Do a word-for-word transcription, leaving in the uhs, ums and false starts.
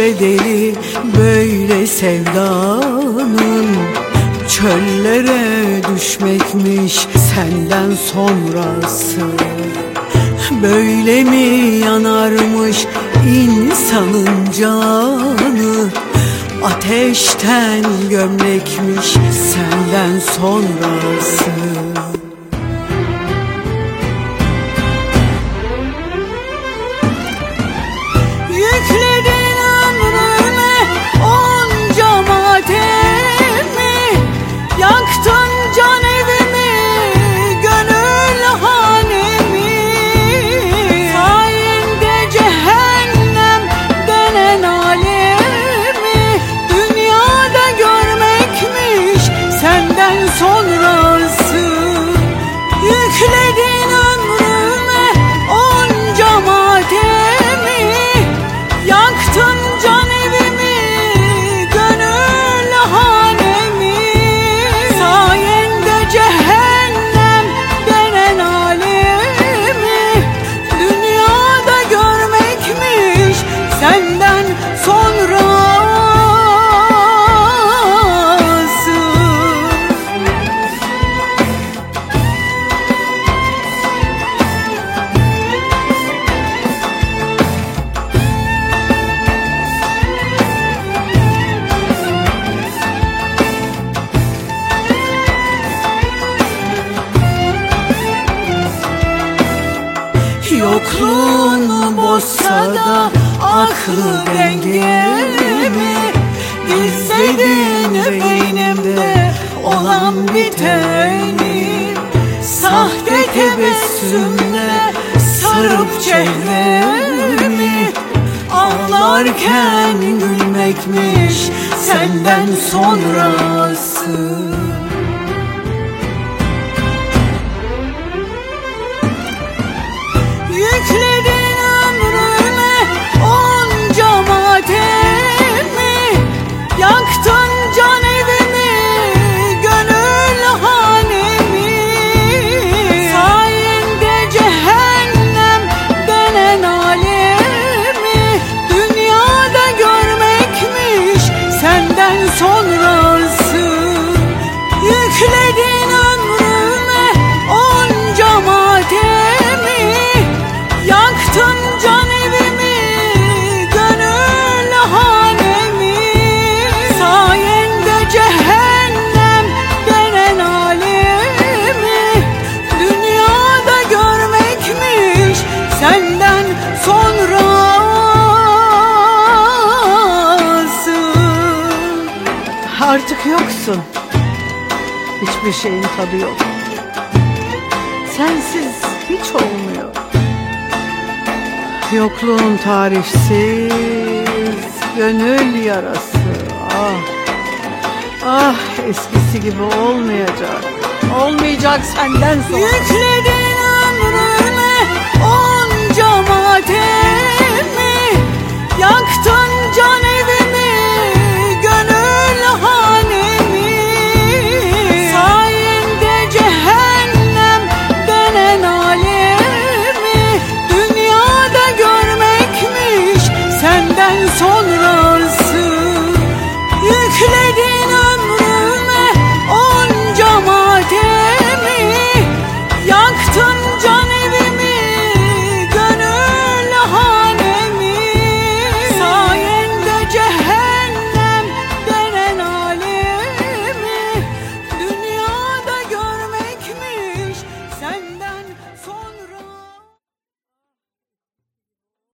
bedeli böyle sevdanın. Çöllere düşmekmiş senden sonrası. Böyle mi yanarmış insanın canı? Ateşten gömlekmiş senden sonrası. Yükledin ömrüme onca matemi, yaktın can evimi, gönül hanemi. Sayende cehennem denen alemi dünyada görmekmiş senden sonrası. Yükledin ömrüme onca matemi, yaktın can evimi, gönül hanemi. Sayende cehennem denen alemi dünyada görmekmiş senden sonrası. Yokluğun bozsa da aklı dengemi, İzledin beynimde olan biteni. Sahte tebessümle sarıp çehremi, ağlarken gülmekmiş senden sonrası. Yükledin ömrüme onca matemi, yaktın can evimi, gönül hanemi. Sayende cehennem denen alemi dünyada görmekmiş senden sonrası. Yükledin ömrüme onca matemi, yaktın can evimi, gönül hanemi. Sayende cehennem denen alemi dünyada görmekmiş senden sonrası. Artık yoksun, hiçbir şeyin tadı yok. Sensiz hiç olmuyor. Yokluğun tarifsiz, gönül yarası. Ah, ah eskisi gibi olmayacak. Olmayacak senden sonra. Yükledin